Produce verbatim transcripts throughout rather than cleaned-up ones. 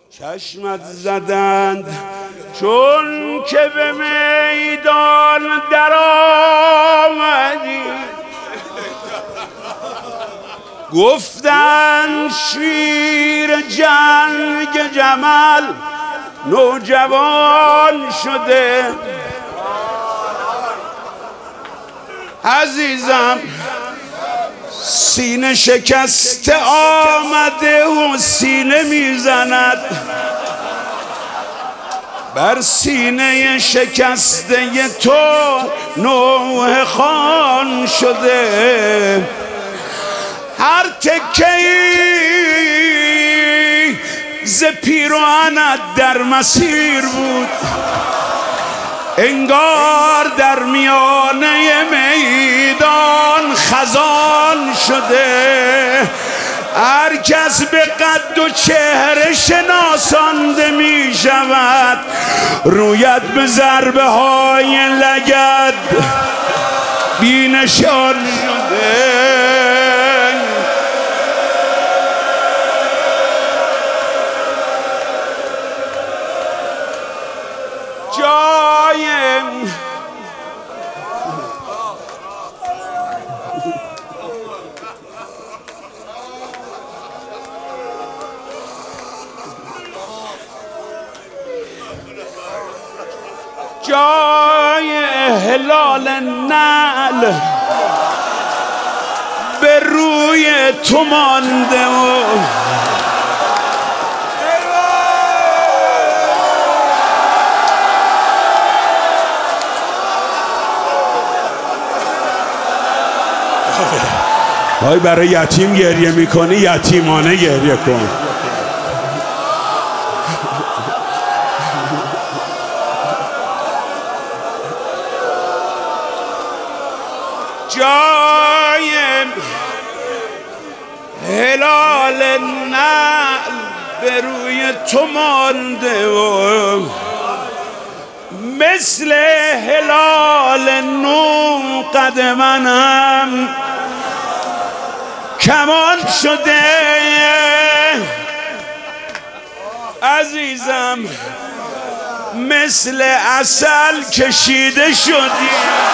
چشمت زدند چون که به میدان در آمدی، گفتند شیر جنگ جمل نوجوان شده. عزیزم سینه شکسته آمده و سینه میزند بر سینه شکسته تو نوح خان شده. هر تکه‌ای ز پیراهنت در مسیر بود، انگار در میانه میدان خزان شده. هر کس به قد و چهره شناسانده می شود، رویت به ضربه های لگد بینشان شده. جایم جای هلال نعل به روی تو مانده و وای برای یتیم گریه میکنی، یتیمانه گریه کن. جای هلال نعل به روی تو مانده و مثل هلال نو قد منم کمان شده. عزیزم مثل عسل کشیده شدی.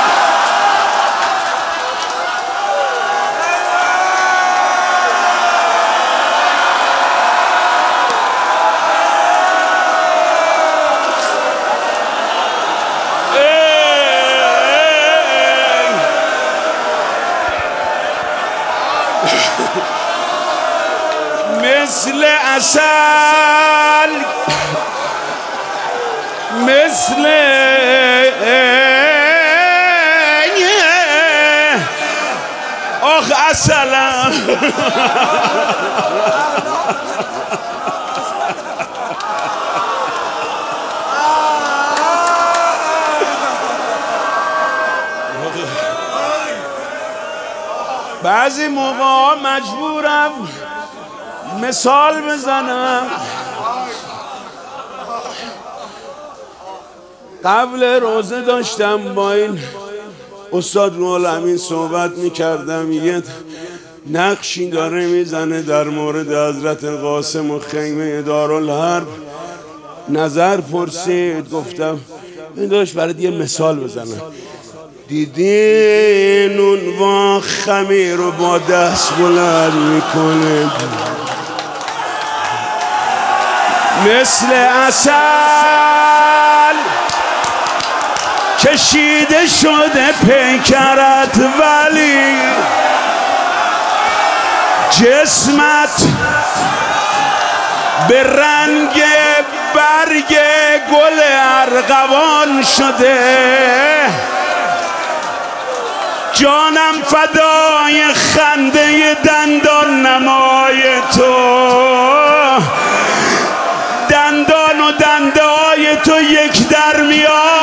مثل عسل مثل آخ عسلم بعضی موقع مجبورم مثال بزنم. قبل روزه داشتم با این استاد روح الامین صحبت میکردم، یه نقشی داره میزنه در مورد حضرت قاسم و خیمه دارالحرب. نظر پرسید، گفتم این داشت برای یه مثال بزنم. دیدین اون وا خمیر رو با دست بلند میکنه، مثل عسل کشیده شده پیکرت، ولی جسمت به رنگ برگ گل ارغوان شده. جانم فدای خنده دندان نمای تو، دندان و دنده های تو یک در میاد.